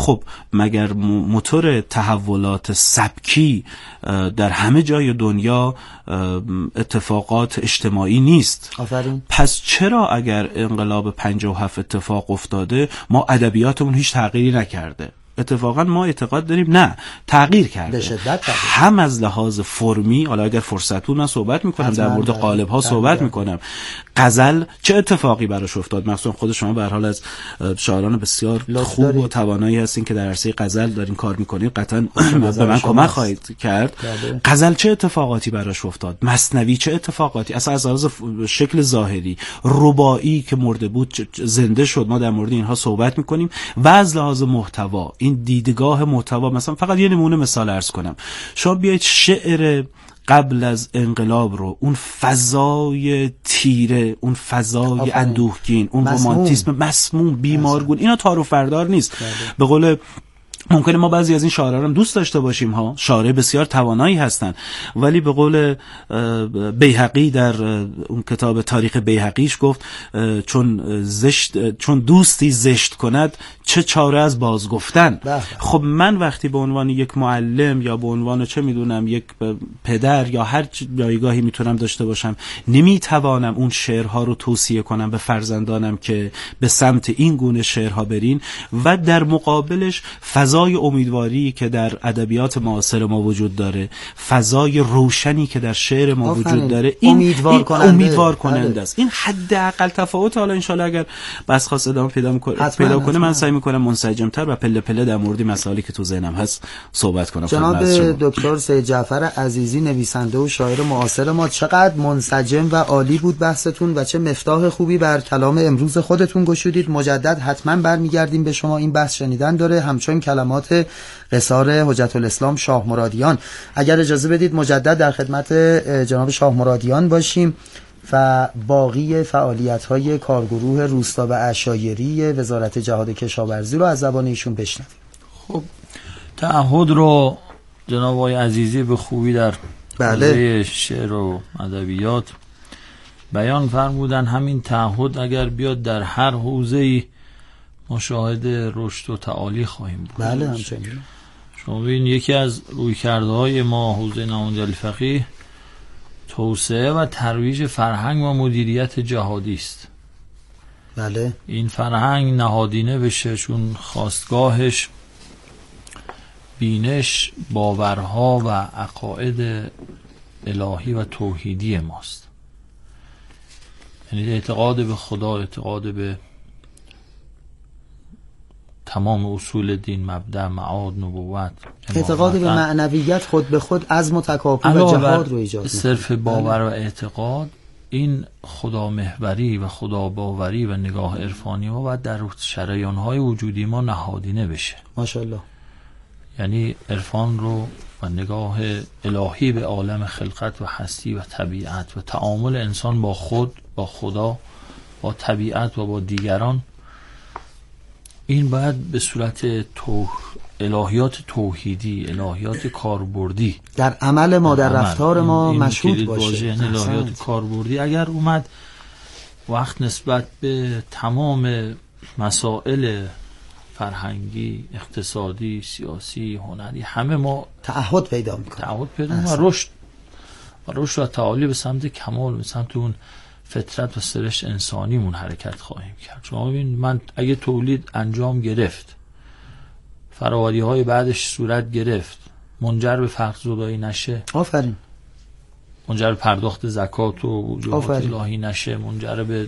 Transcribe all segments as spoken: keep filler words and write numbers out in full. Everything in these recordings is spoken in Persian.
خب مگر موتور تحولات سبکی در همه جای دنیا اتفاقات اجتماعی نیست؟ آفرین. پس چرا اگر انقلاب پنجاه و هفت اتفاق افتاده ما ادبیاتمون هیچ تغییری نکرده؟ اتفاقا ما اعتقاد داریم نه، تغییر کرده، هم از لحاظ فرمی. حالا اگر فرصت بود من صحبت میکنم در مورد قالب ها صحبت میکنم. غزل چه اتفاقی براش افتاد؟ مثلا خود شما به هر حال از شاعران بسیار خوب دارید و توانایی هستین که در عرصه غزل دارین کار میکنین، قطعا به من کمک خواهید کرد. غزل چه اتفاقاتی براش افتاد؟ مثنوی چه اتفاقاتی؟ اصلا از لحاظ شکل ظاهری، رباعی که مرده بود زنده شد، ما در مورد اینها صحبت میکنیم. و از لحاظ محتوا، این دیدگاه محتوا، مثلا فقط یه نمونه مثال عرض کنم. شما بیایید شعر قبل از انقلاب رو، اون فضای تیره، اون فضای اندوهگین، اون رمانتیسم مسموم بیمارگون، اینا تار و فردار نیست. به قول ممکنه ما بعضی از این شاعران هم دوست داشته باشیم ها، شاعر بسیار توانایی هستن، ولی به قول بیهقی در اون کتاب تاریخ بیهقیش گفت چون زشت چون دوستی زشت کند چه چاره از باز گفتن. خب من وقتی به عنوان یک معلم یا به عنوان چه میدونم یک پدر یا هر جایگاهی میتونم داشته باشم، نمیتوانم اون شعرها رو توصیه کنم به فرزندانم که به سمت این گونه شعرها برین، و در مقابلش فضای امیدواری که در ادبیات معاصر ما وجود داره، فضای روشنی که در شعر ما وجود داره، این امیدوار کننده, امیدوار کننده است. این حداقل تفاوت. حالا ان شاءالله اگر بس خواست ادامه پیدا میکنه پیدا کنه من سعی میکنم منسجم‌تر و پله پله در مورد مسائلی که تو ذهنم هست صحبت کنم. جناب دکتر سید جعفر عزیزی، نویسنده و شاعر معاصر ما، چقدر منسجم و عالی بود بحثتون و چه مفتاح خوبی بر کلام امروز خودتون گشودید. مجدد حتما برمیگردیم به شما، این بحث شنیدن داره، همچون کلمات قصار حجت الاسلام شاه مرادیان. اگر اجازه بدید مجدد در خدمت جناب شاه مرادیان باشیم و باقی فعالیت‌های کارگروه روستا و عشایری وزارت جهاد کشاورزی رو از زبان ایشون بشنویم. خب تعهد رو جناب آقای عزیزی به خوبی در بله شعر و ادبیات بیان فرمودن. همین تعهد اگر بیاد در هر حوزه‌ای مشاهد رشد و تعالی خواهیم بود. بله همچنین. شما ببین یکی از رویکردهای ما حوزه نمایندگی فقیه توسعه و ترویج فرهنگ و مدیریت جهادی است. بله. این فرهنگ نهادینه بشه، چون خواستگاهش بینش، باورها و عقاید الهی و توحیدی ماست. یعنی اعتقاد به خدا، اعتقاد به تمام اصول دین، مبدأ، معاد، نبوت، اعتقاد به معنویت خود به خود عزم و تکاپو و جهاد رو ایجاد می‌کنه. صرف باور و اعتقاد، این خدا محوری و خدا باوری و نگاه عرفانی ما باید در شریان‌های وجودی ما نهادینه بشه. ماشاءالله. یعنی عرفان رو و نگاه الهی به عالم خلقت و هستی و طبیعت و تعامل انسان با خود، با خدا، با طبیعت و با دیگران، این باید به صورت تو الهیات توحیدی، الهیات کاربردی در عمل ما، در رفتار ما مشهود باشه. این الهیات کاربردی اگر اومد وقت نسبت به تمام مسائل فرهنگی، اقتصادی، سیاسی، هنری، همه ما تعهد پیدا میکنه، تعهد پیدا و رشد و رشد و تعالی به سمت کمال، به سمت اون فطرت و سرشت انسانیمون حرکت خواهیم کرد. شما ببین من اگه تولید انجام گرفت، فراوری های بعدش صورت گرفت، منجر به فقر زدایی نشه، آفرین، منجر به پرداخت زکات و وجوهات الهی نشه، منجر به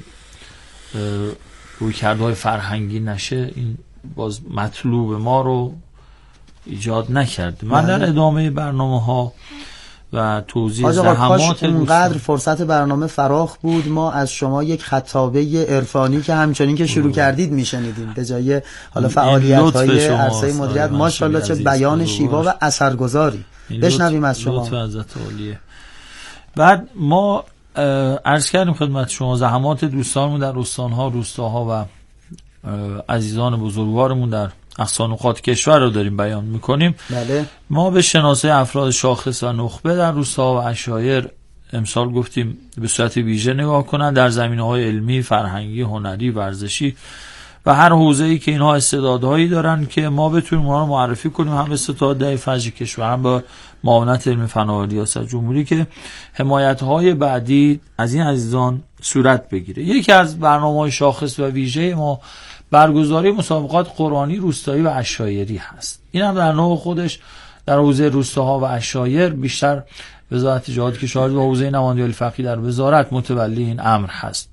رویکردهای فرهنگی نشه، این باز مطلوب ما رو ایجاد نکرده. من در ادامه برنامه ها و توضیح زحمات اونقدر فرصت برنامه فراخ بود ما از شما یک خطابه عرفانی که همچنین که شروع کردید میشنیدیم به جای حالا فعالیت‌های عرصه مدیریت. ماشاءالله چه بیان شیوا و اثرگذاری. بشنویم از شما. لطف حضرت عالیه. بعد ما عرض کردیم خدمت شما زحمات دوستانمون در استان‌ها، روستاها و عزیزان بزرگوارمون در اقصا نقاط کشور رو داریم بیان میکنیم. بله. ما به شناسه افراد شاخص و نخبه در روستا و عشایر امسال گفتیم به صورت ویژه نگاه کنن در زمینه‌های علمی، فرهنگی، هنری، ورزشی و هر حوزه‌ای که اینها استعدادهایی دارن که ما بتونیم اونها رو معرفی کنیم، هم به ستاد دهه فجر کشور، هم با معاونت علم فنا و ریاست جمهوری، که حمایت‌های بعدی از این عزیزان صورت بگیره. یکی از برنامه‌های شاخص و ویژه ما برگزاری مسابقات قرآنی روستایی و عشایری هست. این هم در نوع خودش در حوزه روستاها و عشایر بیشتر وزارت جهاد کشاورزی و حوزه نمایندگی فقیه در وزارت متولی این امر هست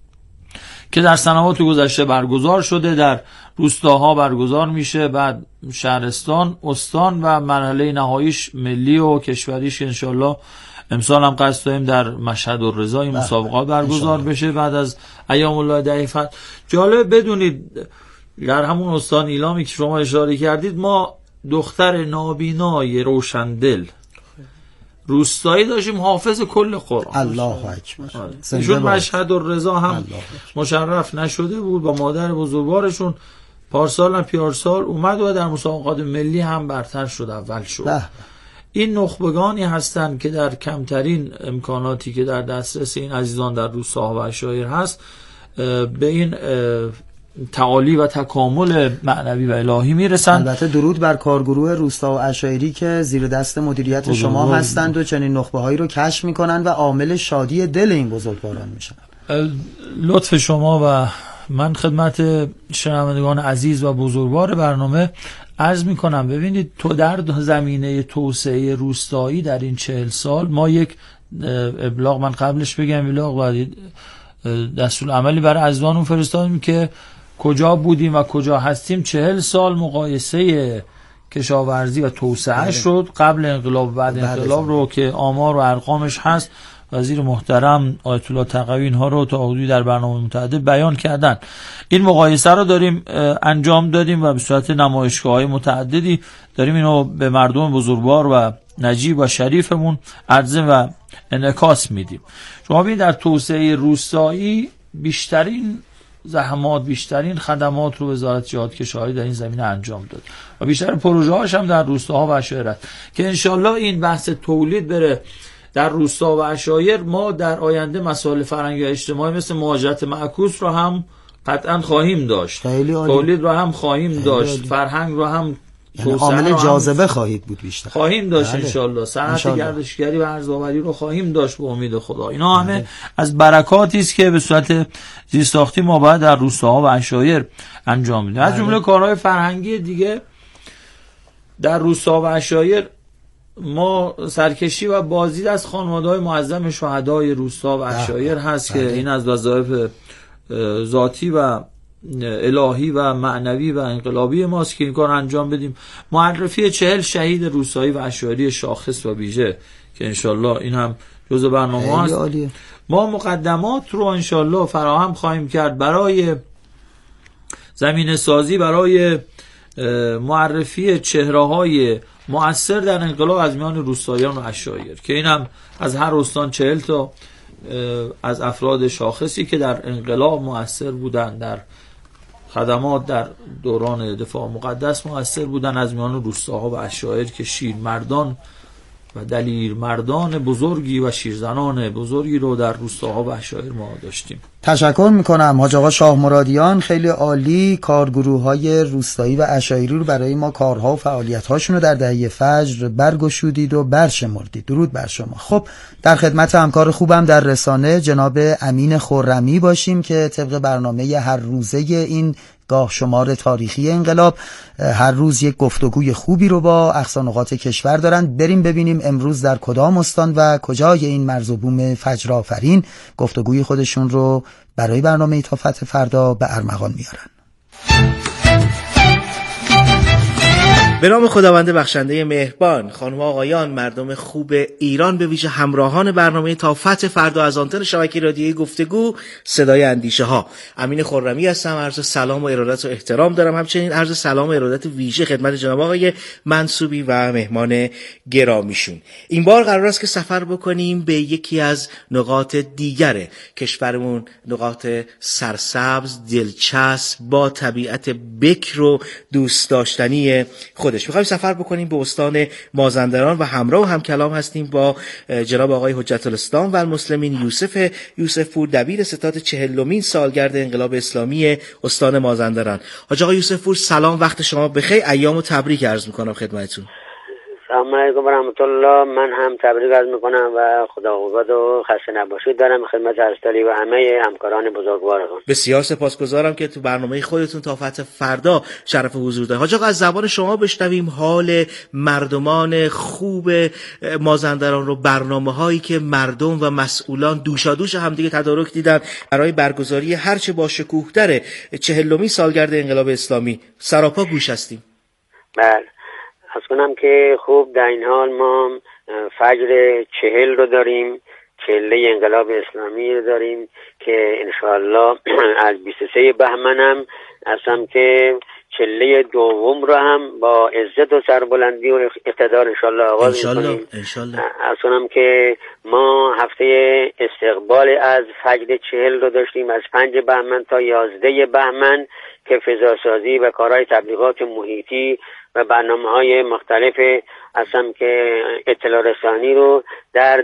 که در سنوات گذشته برگزار شده، در روستاها برگزار میشه، بعد شهرستان، استان و مرحله نهاییش ملی و کشوریش انشالله امسال هم قصد داریم در مشهد الرضا این مسابقات برگزار بشه بعد از ایام الله دهه فتح. جالب بدونید در همون استان ایلامی که شما اشاره کردید ما دختر نابینای روشندل روستایی داشتیم حافظ کل قرآن. الله اکبر. ایشون مشهد الرضا هم مشرف نشده بود، با مادر بزرگوارشون پارسال هم پیارسال اومد و در مسابقات ملی هم برتر شد، اول شد. ده. این نخبگانی هستند که در کمترین امکاناتی که در دسترس این عزیزان در روستاها و عشایر هست به این تعالی و تکامل معنوی و الهی میرسند. البته درود بر کارگروه روستا و عشایری که زیر دست مدیریت شما هستند و چنین نخبه هایی رو کشف میکنن و عامل شادی دل این بزرگواران میشن. لطف شما و من خدمت شنوندگان عزیز و بزرگوار برنامه عرض میکنم. ببینید تو در زمینه توسعه روستایی در این چهل سال ما یک ابلاغ، من قبلش بگم ابلاغ و دستور عملی برای عزیزانمون فرستادیم که کجا بودیم و کجا هستیم. چهل سال مقایسه کشاورزی و توسعه شد قبل انقلاب و بعد انقلاب رو که آمار و ارقامش هست. وزیر محترم آیت الله تقوی اینها رو تا حدودی در برنامه متعدد بیان کردن. این مقایسه رو داریم انجام دادیم و به صورت نمایشگاه‌های متعددی داریم اینو به مردم بزرگوار و نجیب و شریفمون عرضه و انعکاس میدیم. شما ببینید در توسعه روستایی بیشترین زحمات، بیشترین خدمات رو وزارت جهاد کشاورزی در این زمینه انجام داد و بیشتر پروژه هاش هم در روستاها و عشایر که انشالله این بحث تولید بره در روستا و عشایر. ما در آینده مسائل فرهنگی و اجتماعی مثل مهاجرت معکوس رو هم قطعا خواهیم داشت، تولید رو هم خواهیم داشت، فرهنگ رو هم یعنی عامل جاذبه خواهید بود بیشتر خواهیم داشت انشالله، صنعت گردشگری و ارزآوری رو خواهیم داشت به امید خدا. اینا همه بله. از برکاتی است که به صورت زیرساختی ما باید در روستاها و عشایر انجام بدیم. از جمله کارهای فرهنگی دیگه در روستا و عشایر ما سرکشی و بازدید از خانواده‌های معظم شهدای روستا و عشایر هست که این از وظایف ذاتی و الهی و معنوی و انقلابی ماست که این کار انجام بدیم. معرفی چهل شهید روستایی و عشایری شاخص و ویژه که انشالله این هم جزء برنامه هست. ما مقدمات رو انشالله فراهم خواهیم کرد برای زمینه سازی، برای معرفی چهره‌های مؤثر در انقلاب از میان روستاییان و عشایر که این هم از هر استان چهل تا از افراد شاخصی که در انقلاب مؤثر بودن، در خدمات در دوران دفاع مقدس مؤثر بودن، از میان روستاها و عشایر که شیر مردان و دلیر مردان بزرگی و شیرزنان بزرگی رو در روستاها و عشایر ما داشتیم. تشکر میکنم حاج آقا شاه مرادیان، خیلی عالی. کارگروه‌های روستایی و عشایری رو برای ما کارها و فعالیت‌هاشون رو در دهه فجر برگشودید و برشمردید. درود بر شما. خب در خدمت همکار خوبم در رسانه جناب امین خرمی باشیم که طبق برنامه هر روزه این گاه شمار تاریخی انقلاب هر روز یک گفتگوی خوبی رو با اقصا نقاط کشور دارن. بریم ببینیم امروز در کدام استان و کجای این مرز و بوم فجر آفرین گفتگوی خودشون رو برای برنامه تا فتح فردا به ارمغان میارن. به نام خداوند بخشنده مهربان، خانم آقایان، مردم خوب ایران، به ویژه همراهان برنامه تا فتح فردا از آنتن شبکه رادیویی گفتگو صدای اندیشه ها، امین خرمی هستم. عرض سلام و ارادت و احترام دارم. همچنین عرض سلام و ارادت ویژه خدمت جناب آقای منصوبی و مهمان گرامیشون. این بار قرار است که سفر بکنیم به یکی از نقاط دیگر کشورمون، نقاط سرسبز، دلچسب، با طبیعت بکر و دوست داشتنی خود خودش. می‌خوایم سفر بکنیم به استان مازندران و همراه و هم کلام هستیم با جناب آقای حجت الاسلام و المسلمین یوسف یوسف پور، دبیر ستاد چهلمین سالگرد انقلاب اسلامی استان مازندران. حاج آقای یوسف پور سلام، وقت شما بخیر، ایامو تبریک عرض می‌کنم خدمتتون. سلام علیکم و رحمت الله. من هم تبریک عرض میکنم و خدا قوت و خسته نباشید دارم خدمت ارسطالی و همه همکاران بزرگوارتون. بسیار سپاسگزارم که تو برنامه خودتون تا فتح فردا شرف حضور دارید. حاج آقا از زبان شما بشنویم حال مردمان خوب مازندران رو، برنامه‌هایی که مردم و مسئولان دوشادوش همدیگه تدارک دیدن برای برگزاری هرچه با شکوه‌تر چهلمین سالگرد انقلاب اسلامی. سراپا گوش هستیم. بله، از کنم که خوب در این حال ما فجر چهل رو داریم، چهله انقلاب اسلامی رو داریم که انشاءالله از بیست و سه بهمن هم اصلا که چله دوم رو هم با عزت و سربلندی و اقتدار انشاءالله آغاز می‌کنیم. از کنم که ما هفته استقبال از فجر چهل رو داشتیم از پنج بهمن تا یازده بهمن که فضاسازی و کارهای تبلیغات محیطی و برنامه‌های مختلف اصلا که اطلاع رسانی رو در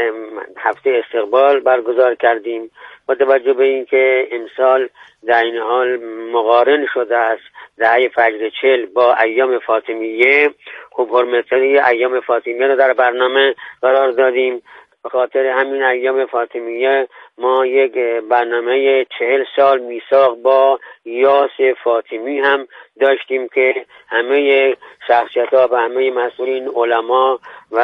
هفته استقبال برگزار کردیم. با توجه به این که امسال در این حال مقارن شده است دهه فجر چهل با ایام فاطمیه، خوب حرمتی ایام فاطمیه رو در برنامه قرار دادیم. به خاطر همین ایام فاطمیه ما یک برنامه چهل سال میثاق با یاس فاطمی هم داشتیم که همه شخصیت‌ها و همه مسئولین علما و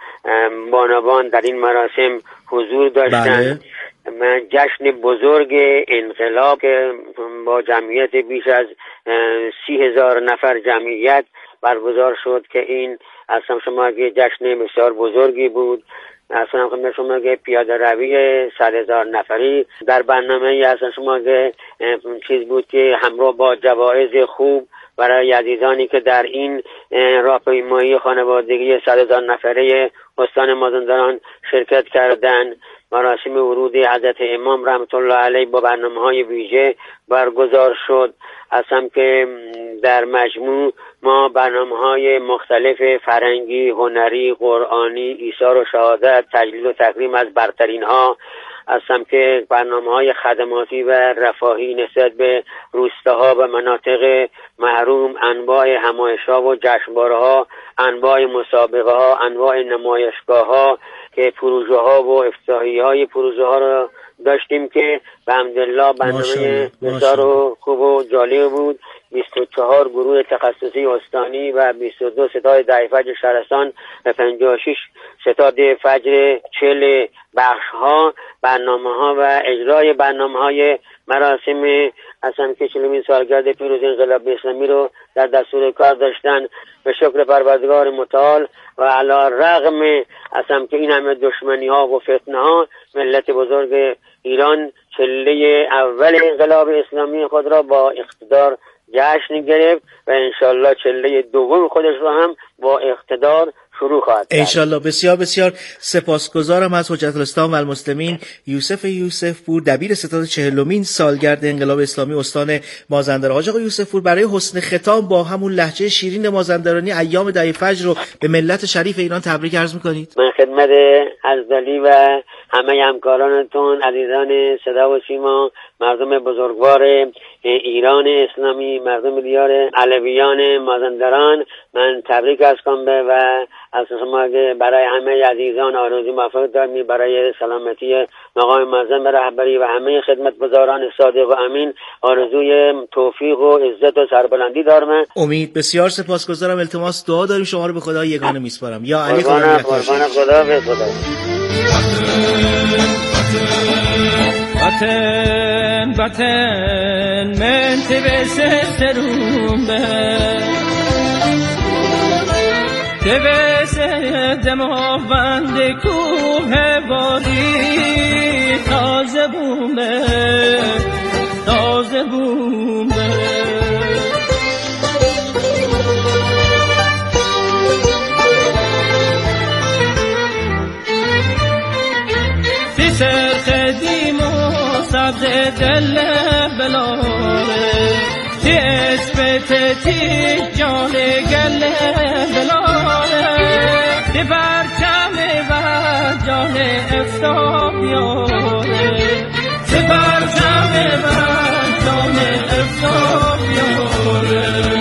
بانوان در این مراسم حضور داشتند. بله. جشن بزرگ انقلاب که با جمعیت بیش از سی هزار نفر جمعیت برگزار شد که این اصلا شما که جشن بسیار بزرگی بود. اصلا خدمت شما که پیاده روی صد هزار نفری در برنامه اصلا شما که چیز بود که همراه با جوایز خوب برای عزیزانی که در این راهپیمایی خانوادگی صد هزار نفره استان مازندران شرکت کردند. مراسم ورود حضرت امام رحمت الله علیه با برنامه‌های ویژه برگزار شد. اصلا که در مجموع ما برنامه‌های مختلف فرهنگی، هنری، قرآنی، ایثار و شهادت، تجلیل و تکریم از برترین ها، اصلا که برنامه‌های خدماتی و رفاهی نسبت به روستاها و مناطق محروم، انواع همایش‌ها و جشنواره‌ها، انواع مسابقه‌ها، انواع نمایشگاه‌ها که پروژه ها و افتتاحیه های پروژه ها رو داشتیم که به الحمدلله برنامه بسیار خوب و جالب بود. بیست و چهار گروه تخصصی استانی و بیست و دو ستاد دهه فجر شهرستان و پنجاه و شش ستاد فجر چهل بخش ها برنامه ها و اجرای برنامه های مراسم اصلا که چهلمین سالگرد پیروزی انقلاب اسلامی رو در دستور کار داشتن. به شکر پروردگار متعال و علی رغم اصلا که این همه دشمنی ها و فتنه ها، ملت بزرگ ایران چله اول انقلاب اسلامی خود را با اقتدار جشن گرفت و انشالله چله دوم خودش رو هم با اقتدار شروع خواهد کرد انشالله. بسیار بسیار سپاسگزارم از حجت الاسلام و المسلمین یوسف یوسف پور، دبیر ستاد چهلمین سالگرد انقلاب اسلامی استان مازندران. حاج آقا یوسف پور، برای حسن ختام با همون لهجه شیرین مازندرانی ایام دهه فجر رو به ملت شریف ایران تبریک عرض می‌کنید. من خدمت ازدلی و همه همکارانتون، عزیزان صدا و سیما، مردم بزرگوار ایران اسلامی، مردم دیار علویان مازندران، من تبریک عرض کنم و از شما برای همه عزیزان آرزوی موفقیت دارم، برای سلامتی مقام معظم رهبری و همه خدمتگزاران صادق و امین آرزوی توفیق و عزت و سربلندی دارم. امید. بسیار سپاسگزارم. التماس دعا داریم شما رو به خدای یگانه میسپارم. یا علی خدا قربان خدا به خدا. وطن وطن من تبس سرون به تبس دماوند کوه وادی تازه بومه تازه بومه سر خدیم و سبز دل بلاره تی اسبت تی جان گل که پرچم و جان افتاد بیاره، که پرچم و جان افتاد بیاره.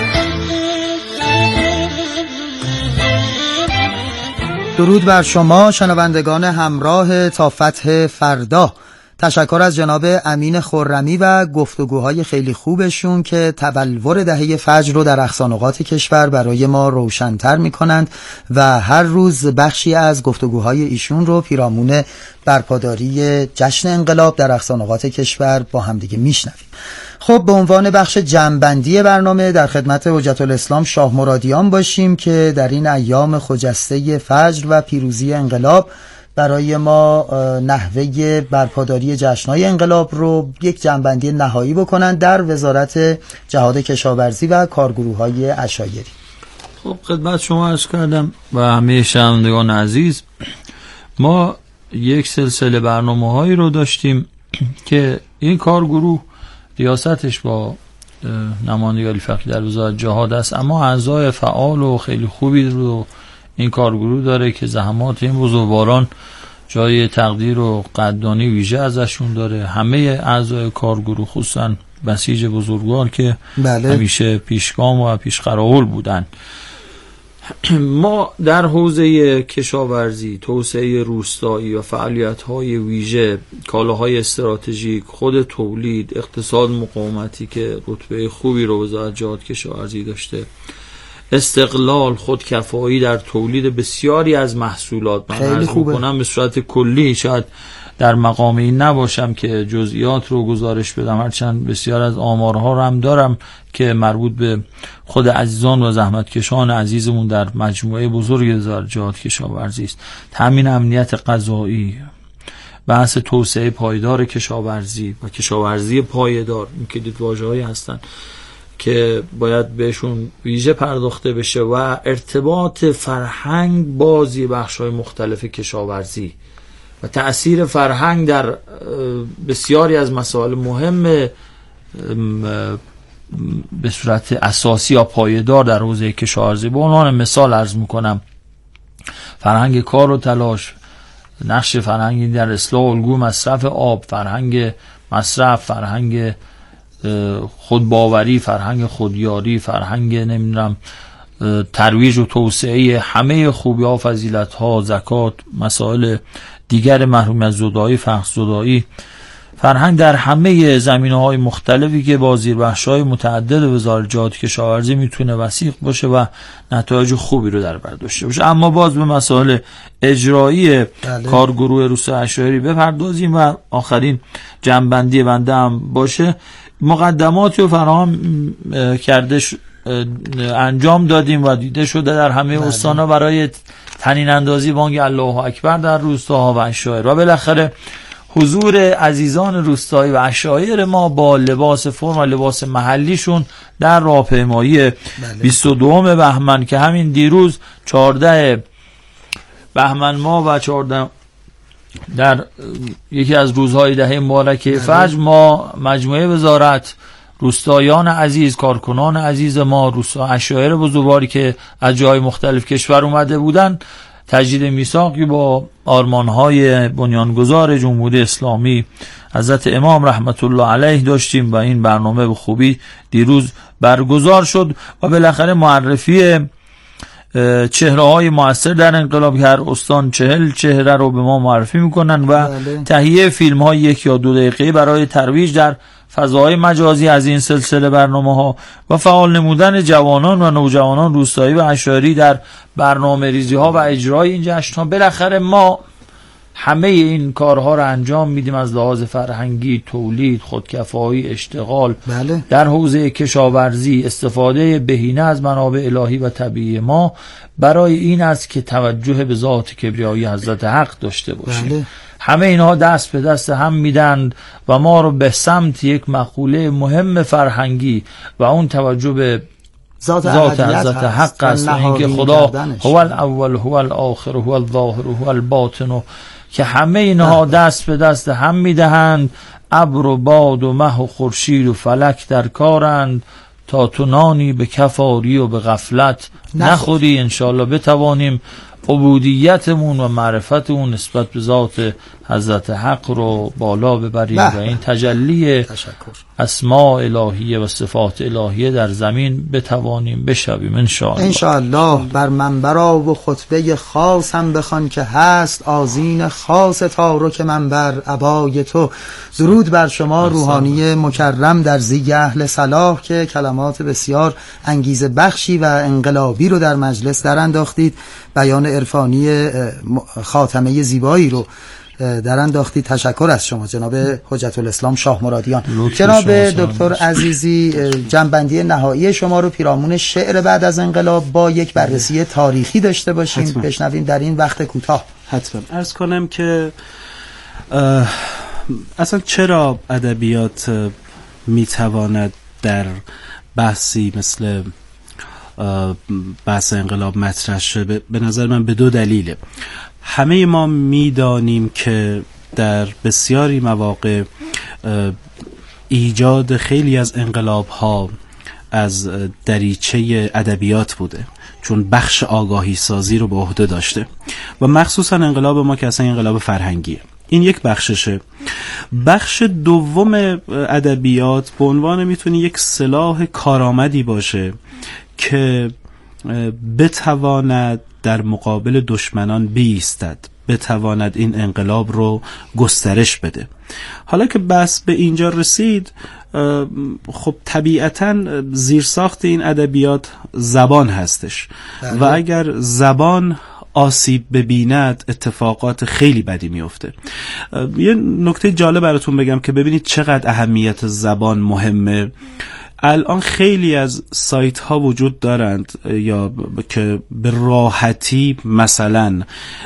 درود بر شما شنوندگان همراه تا فتح فردا. تشکر از جناب امین خرمی و گفتگوهای خیلی خوبشون که تبلور دهه فجر رو در اقصانقاط کشور برای ما روشن‌تر می‌کنند و هر روز بخشی از گفتگوهای ایشون رو پیرامون برپاداری جشن انقلاب در اقصانقاط کشور با همدیگه میشنویم. خب به عنوان بخش جمع‌بندی برنامه در خدمت حجت الاسلام شاه مرادیان باشیم که در این ایام خجسته فجر و پیروزی انقلاب برای ما نحوه برپاداری جشن‌های انقلاب رو یک جمع‌بندی نهایی بکنند در وزارت جهاد کشاورزی و کارگروه‌های عشایری. خب خدمت شما عرض کردم و همه شنوندگان عزیز، ما یک سلسله برنامه‌هایی رو داشتیم که این کارگروه ریاستش با نماینده علی فقیه در وزارت جهاد است، اما اعضای فعال و خیلی خوبی رو این کارگروه داره که زحمات این بزرگواران جای تقدیر و قدردانی ویژه ازشون داره. همه اعضای کارگروه خصوصا بسیج بزرگوار که بله. همیشه پیشگام و پیشقراول بودن. ما در حوزه کشاورزی، توسعه روستایی و فعالیت‌های ویژه، کالاهای استراتژیک، خود تولید، اقتصاد مقاومتی که رتبه خوبی رو وزارت جهاد کشاورزی داشته، استقلال، خودکفایی در تولید بسیاری از محصولات. من عرض می‌کنم به صورت کلی، شاید در مقام این نباشم که جزئیات رو گزارش بدم، هرچند بسیار از آمارها رو هم دارم که مربوط به خود عزیزان و زحمتکشان عزیزمون در مجموعه بزرگ وزارت جهاد کشاورزی است. تامین امنیت غذایی، بحث توسعه پایدار کشاورزی و کشاورزی پایدار، این که دید واژه‌هایی هستن که باید بهشون ویژه پرداخته بشه، و ارتباط فرهنگ بازی بخش‌های مختلف کشاورزی و تأثیر فرهنگ در بسیاری از مسائل مهم به صورت اساسی یا پایدار در حوزه کشاورزی. به عنوان مثال عرض میکنم فرهنگ کار و تلاش، نقش فرهنگی در اصلاح الگوی مصرف آب، فرهنگ مصرف، فرهنگ خودباوری، فرهنگ خودیاری، فرهنگ نمیدونم ترویج و توسعه همه خوبی ها، فضیلت ها، زکات، مسائل دیگر محروم از زدایی، فقر زدایی، فرهنگ در همه زمینه‌های مختلفی که با زیربخش‌های متعدد وزارت جهاد کشاورزی میتونه وسیق باشه و نتایج خوبی رو در بر داشته باشه. اما باز به مسائل اجرایی بله. کارگروه روستای عشایری بپردازیم و آخرین جنبندی بنده هم باشه. مقدماتی رو فراهم کرده انجام دادیم و دیده شده در همه بله. استان‌ها برای تنین اندازی بانگ الله اکبر در روستاها و عشایر و بالاخره حضور عزیزان روستایی و عشایر ما با لباس فرم و لباس محلیشون در راهپیمایی بله. بیست و دو بهمن که همین دیروز چهارده بهمن ما و چهارده در یکی از روزهای دهه مبارکه فجر ما مجموعه وزارت، روستایان عزیز، کارکنان عزیز ما، روستا عشایر بزرگواری که از جای مختلف کشور اومده بودن، تجدید میثاقی با آرمان‌های بنیانگذار جمهوری اسلامی حضرت امام رحمت الله علیه داشتیم و این برنامه به خوبی دیروز برگزار شد و بالاخره معرفی چهره‌های مؤثر در انقلاب که هر استان چهل چهره رو به ما معرفی میکنن و بله. تهیه فیلم‌های یک یا دو دقیقه‌ای برای ترویج در فضای مجازی از این سلسله برنامه‌ها و فعال نمودن جوانان و نوجوانان روستایی و عشایری در برنامه‌ریزی‌ها و اجرای این جشن‌ها. بالاخره ما همه این کارها رو انجام میدیم از لحاظ فرهنگی، تولید، خودکفایی، اشتغال بله. در حوزه کشاورزی، استفاده بهینه از منابع الهی و طبیعی ما برای این است که توجه به ذات کبریایی حضرت حق داشته باشیم. بله. همه اینها دست به دست هم میدند و ما رو به سمت یک مقوله مهم فرهنگی و اون توجه به ذات, ذات حضرت حق است، اینکه خدا هو الاول هو الاخر هو الظاهر هو الباطن، که همه اینها دست به دست هم میدهند. ابر و باد و مه و خورشید و فلک در کارند، تا تو نانی به کفاری و به غفلت نخوری. انشاءالله بتوانیم عبودیتمون و معرفتمون نسبت به ذات حضرت حق رو بالا ببریم و این تجلی تشکر. اسماء الهیه و صفات الهیه در زمین بتوانیم بشویم انشاءالله. انشاءالله. بر منبر و خطبه خاص هم بخوان که هست آذین خاص تارک منبر عبای تو. درود بر شما روحانی مکرم در زیگ اهل صلاح که کلمات بسیار انگیزه بخشی و انقلابی رو در مجلس در انداختید، بیان عرفانی خاتمه زیبایی رو در انداختی. تشکر از شما جناب حجت الاسلام شاه مرادیان. جناب دکتر عزیزی، جنبندی نهایی شما رو پیرامون شعر بعد از انقلاب با یک بررسی تاریخی داشته باشیم حتما. بشنویم در این وقت کوتاه. حتما عرض کنم که اصلا چرا ادبیات میتواند در بحثی مثل بحث انقلاب مطرح شده؟ به نظر من به دو دلیله. همه ما میدانیم که در بسیاری مواقع ایجاد خیلی از انقلاب ها از دریچه ادبیات بوده، چون بخش آگاهی سازی رو به عهده داشته و مخصوصا انقلاب ما که اصلا انقلاب فرهنگیه. این یک بخششه. بخش دوم ادبیات به عنوان میتونه یک سلاح کارآمدی باشه که بتواند در مقابل دشمنان بایستد، بتواند این انقلاب رو گسترش بده. حالا که بس به اینجا رسید، خب طبیعتاً زیرساخت این ادبیات زبان هستش بله. و اگر زبان آسیب ببیند اتفاقات خیلی بدی میفته. یه نکته جالب براتون بگم که ببینید چقدر اهمیت زبان مهمه. الان خیلی از سایت ها وجود دارند یا ب... که به راحتی مثلا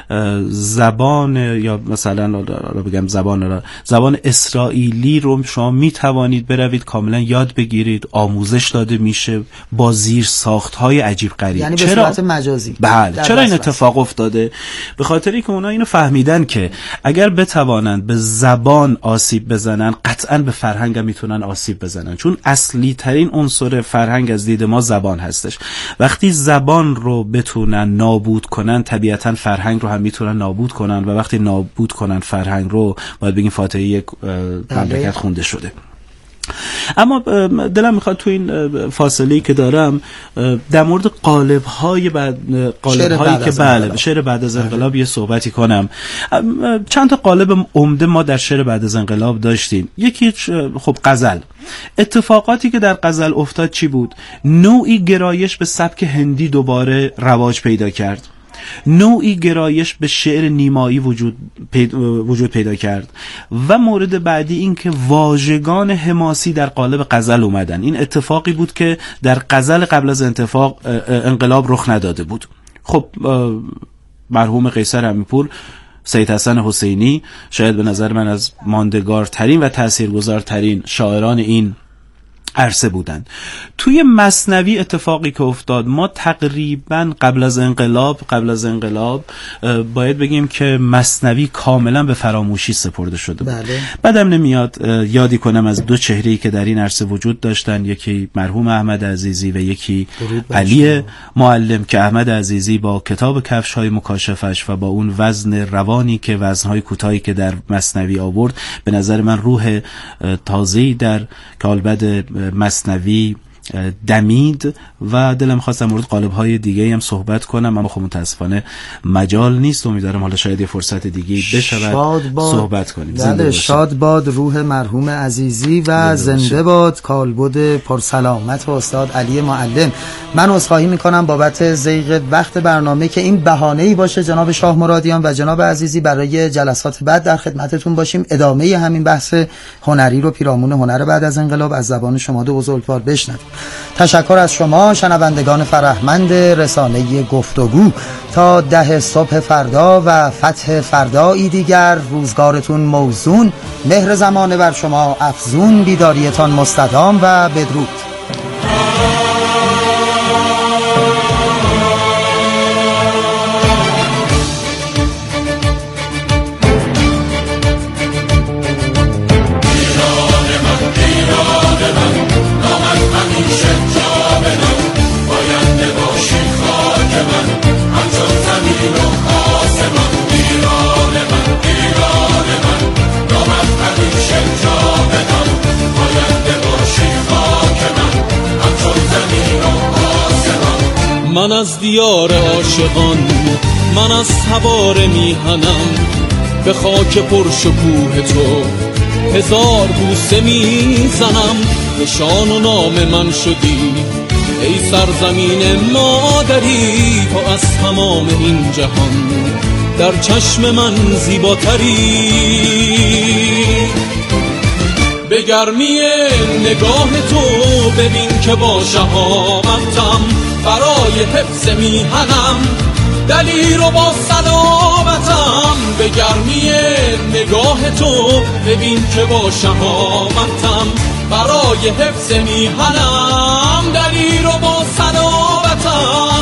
زبان یا مثلا بگم زبان زبان اسرائیلی رو شما می توانید بروید کاملا یاد بگیرید، آموزش داده میشه با زیر ساخت های عجیب غریب. یعنی به صورت مجازی. بله. چرا این اتفاق افتاده؟ به خاطری که اونا اینو فهمیدن که اگر بتوانند به زبان آسیب بزنن قطعا به فرهنگ هم میتونن آسیب بزنن، چون اصلی ترین عنصر فرهنگ از دید ما زبان هستش. وقتی زبان رو بتونن نابود کنن طبیعتا فرهنگ رو هم میتونن نابود کنن و وقتی نابود کنن فرهنگ رو باید بگیم فاتحه یک مملکت خونده شده. اما دلم میخواد تو این فاصله‌ای که دارم در مورد قالب‌های بعد قالب‌هایی که بله شعر بعد از انقلاب یه صحبتی کنم. چند تا قالب عمده ما در شعر بعد از انقلاب داشتیم. یکی خب غزل. اتفاقاتی که در غزل افتاد چی بود؟ نوعی گرایش به سبک هندی دوباره رواج پیدا کرد. نوعی گرایش به شعر نیمایی وجود پیدا, وجود پیدا کرد و مورد بعدی این که واژگان حماسی در قالب غزل اومدن. این اتفاقی بود که در غزل قبل از انتفاق انقلاب رخ نداده بود. خب مرحوم قیصر امیرپور، سید حسن حسینی شاید به نظر من از ماندگارترین و تاثیرگذارترین شاعران این عرصه بودن. توی مثنوی اتفاقی که افتاد، ما تقریبا قبل از انقلاب قبل از انقلاب باید بگیم که مثنوی کاملا به فراموشی سپرده شده بود. بله. بعدم نمیاد یادی کنم از دو چهره‌ای که در این عرصه وجود داشتن، یکی مرحوم احمد عزیزی و یکی علی معلم، که احمد عزیزی با کتاب کفش‌های مکاشفش و با اون وزن روانی که وزن‌های کوتاهی که در مثنوی آورد، به نظر من روح تازه‌ای در کالبد مثنوی دمید و دلم خواست در مورد قالب‌های دیگه هم صحبت کنم، اما خب متاسفانه مجال نیست. امیدوارم حالا شاید یه فرصت دیگه بشود صحبت کنیم. زنده شاد باد روح مرحوم عزیزی و زنده باد کالبد پرسلامت و استاد علی معلم. من عذرخواهی میکنم بابت ضیق وقت برنامه که این بهانه‌ای باشه جناب شاه مرادیان و جناب عزیزی برای جلسات بعد در خدمتتون باشیم. ادامه همین بحث هنری رو پیرامون هنر بعد از انقلاب از زبان شما دو بزرگوار بشنویم. تشکر از شما شنوندگان فرهمند رسانه گفتگو. تا ده صبح فردا و فتح فردایی دیگر، روزگارتون موزون، مهر زمانه بر شما افزون، بیداریتان مستدام و بدرود. باینده باشی خاک من همچون زمین من از دیار عاشقان، من از سوار میهنم، به خاک پرشکوه تو هزار بوسه میزنم. نشان و نام من شدی ای سرزمین مادری، تو از تمام این جهان در چشم من زیباتری. به گرمی نگاه تو ببین که با شهامتم برای حفظ میهنم، دلیر و با سلامتم. به گرمی نگاه تو ببین که با شهامتم برای حفظ میهنم، دلیر و با سلامتم.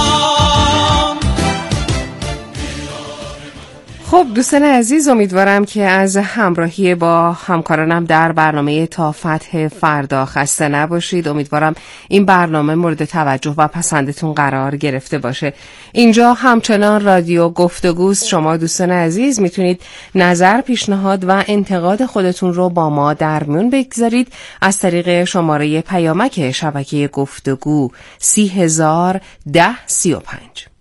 خب دوستان عزیز، امیدوارم که از همراهی با همکارانم در برنامه تا فتح فردا خسته نباشید. امیدوارم این برنامه مورد توجه و پسندتون قرار گرفته باشه. اینجا همچنان رادیو گفتگوست. شما دوستان عزیز میتونید نظر، پیشنهاد و انتقاد خودتون رو با ما در میون بگذارید از طریق شماره پیامک شبکه گفتگو سی هزار ده سی و پنج.